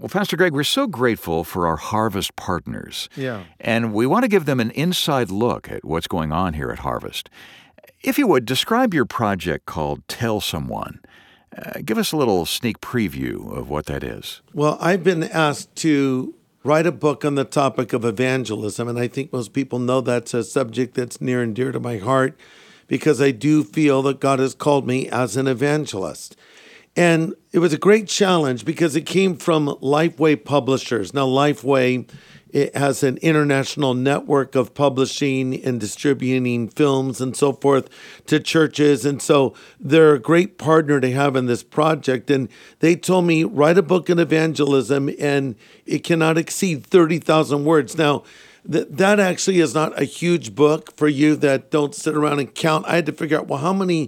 Well, Pastor Greg, we're so grateful for our Harvest partners. Yeah. And we want to give them an inside look at what's going on here at Harvest. If you would, describe your project called Tell Someone. Give us a little sneak preview of what that is. Well, I've been asked to write a book on the topic of evangelism, and I think most people know that's a subject that's near and dear to my heart because I do feel that God has called me as an evangelist. And it was a great challenge because it came from Lifeway Publishers. Now, Lifeway, it has an international network of publishing and distributing films and so forth to churches. And so they're a great partner to have in this project. And they told me, write a book on evangelism, and it cannot exceed 30,000 words. Now, that actually is not a huge book for you that don't sit around and count. I had to figure out, well, how many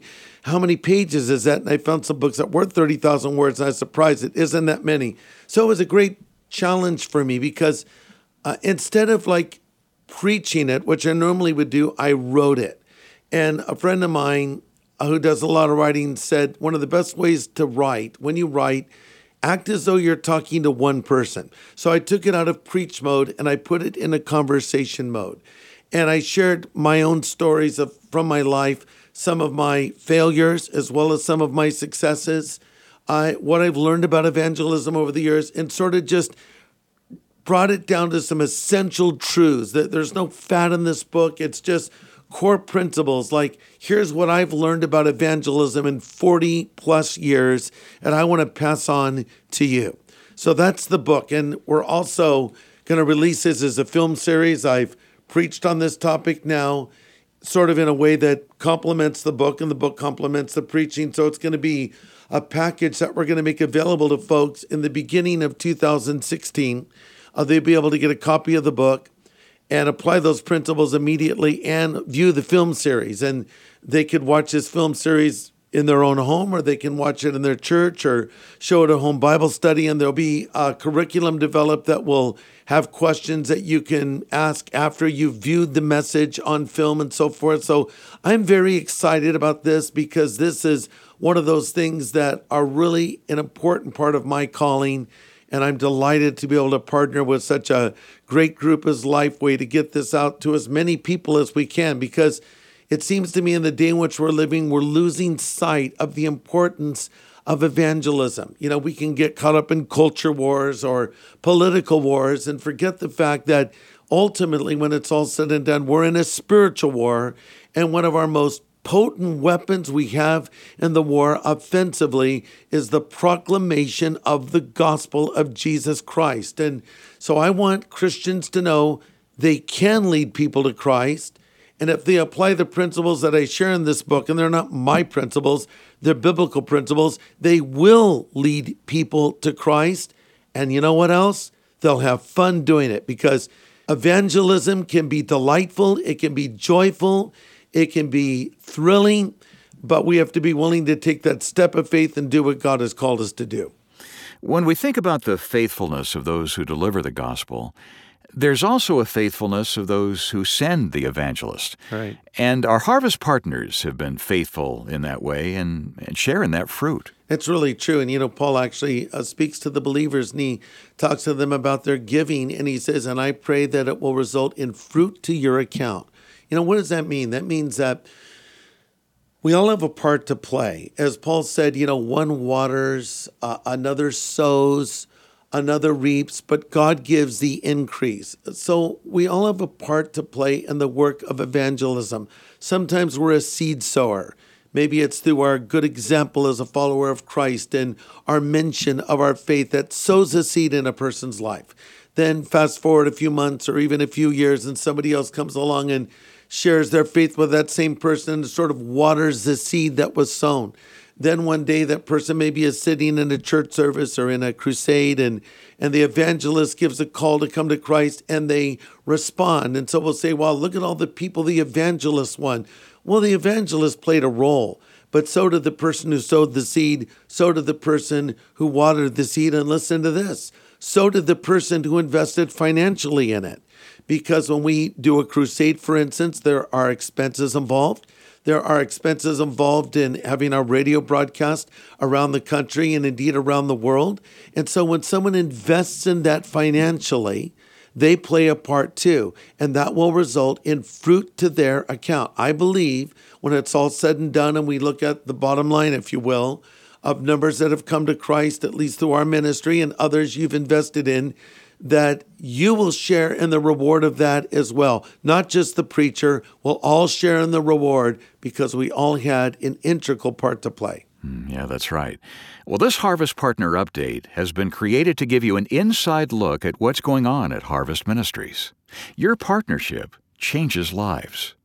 pages is that? And I found some books that were 30,000 words, and I was surprised it isn't that many. So it was a great challenge for me because instead of like preaching it, which I normally would do, I wrote it. And a friend of mine who does a lot of writing said one of the best ways to write, when you write, act as though you're talking to one person. So I took it out of preach mode and I put it in a conversation mode. And I shared my own stories from my life, some of my failures as well as some of my successes, what I've learned about evangelism over the years, and sort of just brought it down to some essential truths. There's no fat in this book. It's just core principles like, here's what I've learned about evangelism in 40 plus years, and I want to pass on to you. So that's the book. And we're also going to release this as a film series. I've preached on this topic now, sort of in a way that complements the book, and the book complements the preaching. So it's going to be a package that we're going to make available to folks in the beginning of 2016. They'll be able to get a copy of the book and apply those principles immediately and view the film series. And they could watch this film series in their own home, or they can watch it in their church or show it at home Bible study. And there'll be a curriculum developed that will have questions that you can ask after you've viewed the message on film and so forth. So I'm very excited about this because this is one of those things that are really an important part of my calling. And I'm delighted to be able to partner with such a great group as Lifeway to get this out to as many people as we can, because it seems to me in the day in which we're living, we're losing sight of the importance of evangelism. You know, we can get caught up in culture wars or political wars and forget the fact that ultimately, when it's all said and done, we're in a spiritual war, and one of our most potent weapons we have in the war offensively is the proclamation of the gospel of Jesus Christ. And so I want Christians to know they can lead people to Christ. And if they apply the principles that I share in this book, and they're not my principles, they're biblical principles, they will lead people to Christ. And you know what else? They'll have fun doing it, because evangelism can be delightful, it can be joyful, it can be thrilling, but we have to be willing to take that step of faith and do what God has called us to do. When we think about the faithfulness of those who deliver the gospel, there's also a faithfulness of those who send the evangelist. Right. And our Harvest partners have been faithful in that way and share in that fruit. It's really true. And, you know, Paul actually speaks to the believers, and he talks to them about their giving. And he says, and I pray that it will result in fruit to your account. You know, what does that mean? That means that we all have a part to play. As Paul said, you know, one waters, another sows, another reaps, but God gives the increase. So we all have a part to play in the work of evangelism. Sometimes we're a seed sower. Maybe it's through our good example as a follower of Christ and our mention of our faith that sows a seed in a person's life. Then fast forward a few months or even a few years, and somebody else comes along and shares their faith with that same person and sort of waters the seed that was sown. Then one day that person maybe is sitting in a church service or in a crusade, and the evangelist gives a call to come to Christ, and they respond. And so we'll say, well, look at all the people the evangelist won. Well, the evangelist played a role, but so did the person who sowed the seed, so did the person who watered the seed, and listen to this, so did the person who invested financially in it. Because when we do a crusade, for instance, there are expenses involved. There are expenses involved in having our radio broadcast around the country and indeed around the world. And so when someone invests in that financially, they play a part too, and that will result in fruit to their account. I believe when it's all said and done and we look at the bottom line, if you will, of numbers that have come to Christ, at least through our ministry and others you've invested in, that you will share in the reward of that as well. Not just the preacher, we'll all share in the reward because we all had an integral part to play. Yeah, that's right. Well, this Harvest Partner Update has been created to give you an inside look at what's going on at Harvest Ministries. Your partnership changes lives.